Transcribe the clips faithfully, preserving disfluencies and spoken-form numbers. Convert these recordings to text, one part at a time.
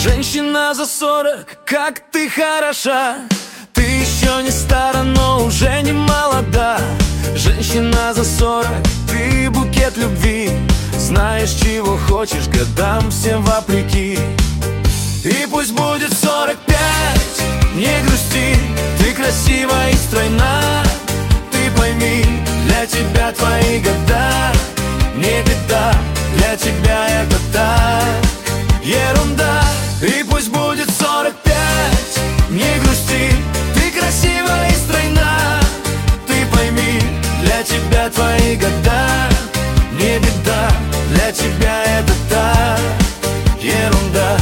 Женщина за сорок, как ты хороша. Ты еще не стара, но уже не молода. Женщина за сорок, ты букет любви. Знаешь, чего хочешь, годам всем вопреки. И пусть будет сорок пять, не грусти. Ты красива и стройна. Ты пойми, для тебя твои года не беда, для тебя это так ерунда. И пусть будет сорок пять, не грусти. Ты красива и стройна. Ты пойми, для тебя твои года не беда, для тебя это так ерунда.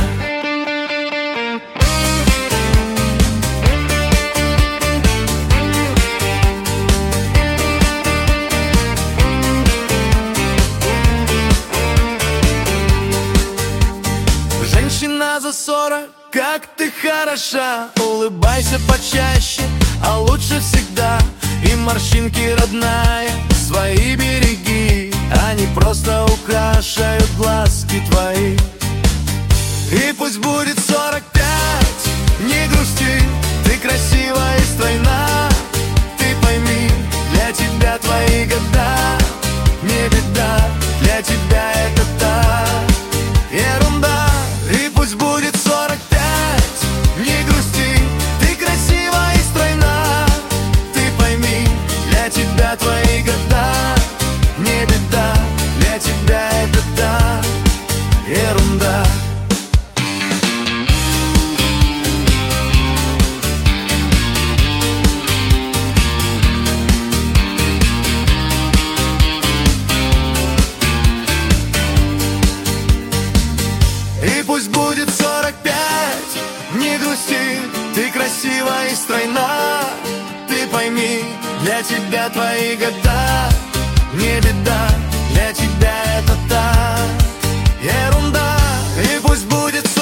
Женщина за сорок, как ты хороша. Улыбайся почаще, а лучше всегда. И морщинки, родная, свои береги. Они просто украшают глазки твои. И пусть будет сорок пять, не грусти. Ты красива и стройна. Ты пойми, для тебя твои года не беда, для тебя это так ерунда. И пусть будет сорок пять, не грусти. Ты красива и стройна. Ты пойми, для тебя твои года не беда, для тебя это так ерунда. И пусть будет сорок пять, не грусти. Ты красива и стройна. Ты пойми, для тебя твои года не беда, для тебя это так ерунда. И пусть будет